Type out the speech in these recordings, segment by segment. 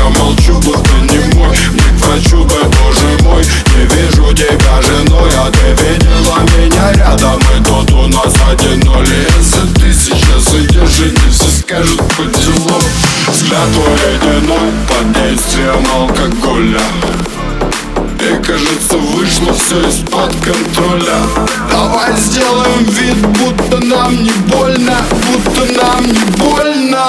я молчу, будто не мой. Не к врачу бы, боже мой, не вижу тебя женой. А ты видела меня рядом, и тут у нас 1-0. Если ты сейчас идешь, и не все скажут по делам. Взгляд твой ледяной, под действием алкоголя. И кажется, вышло все из-под контроля. Давай сделаем вид, будто нам не больно, будто нам не больно.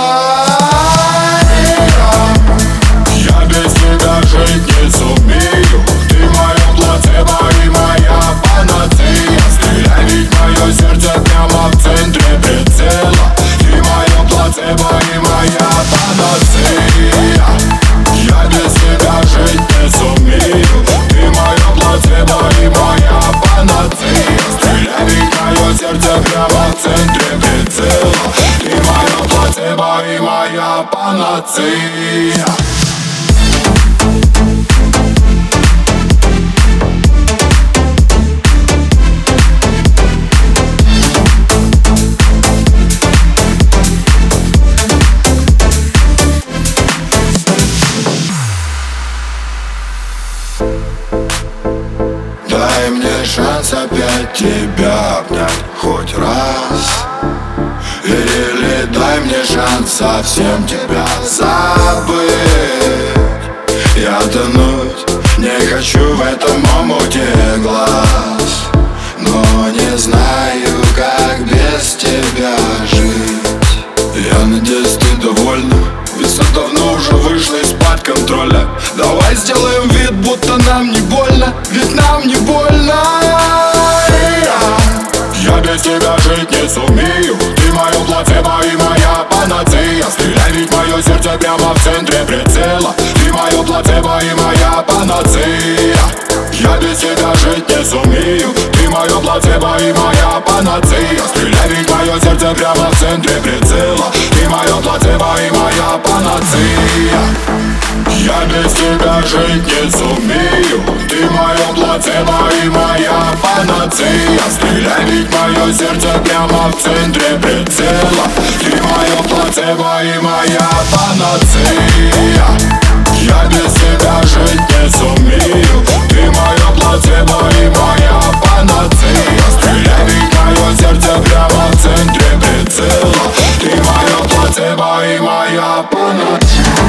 Я без тебя жить не сумею. Ты мое плацебо и моя панацея. Стреляй, ведь мое сердце прямо в центре прицела. Ты мое плацебо и моя панацея. Я без тебя жить не сумею. Ты мое плацебо и моя панацея. Стреляй, ведь мое сердце прямо в центре прицела. Ты мое плацебо и моя панацея. Дай мне шанс опять тебя обнять хоть раз. Или дай мне шанс совсем тебя забыть. Я тонуть не хочу в этом омуте глаз, но не знаю, как без тебя жить. Я надеюсь, ты довольна, ведь все давно уже вышло из-под контроля. Давай сделаем вид, будто нам не больно, ведь нам не больно. Я без тебя жить не сумею. Ты мое плацебо и моя панацея. Стреляй, ведь мое сердце прямо в центре прицела. Ты мое плацебо и моя панацея. Я без тебя жить не сумею. Ты мое плацебо и моя панацея. Стреляй, ведь мое сердце прямо в центре прицела. Ты мое плацебо и моя панацея. Я без тебя жить не сумею. Ты мое плацебо и моя панацея. Стреляй, ведь мое сердце прямо в центре прицела. Ты мое плацебо и моя панацея. Я без тебя жить не сумею. Ты мое плацебо и моя панацея. Стреляй, ведь мое сердце прямо в центре прицела. Ты мое плацебо и моя панацея.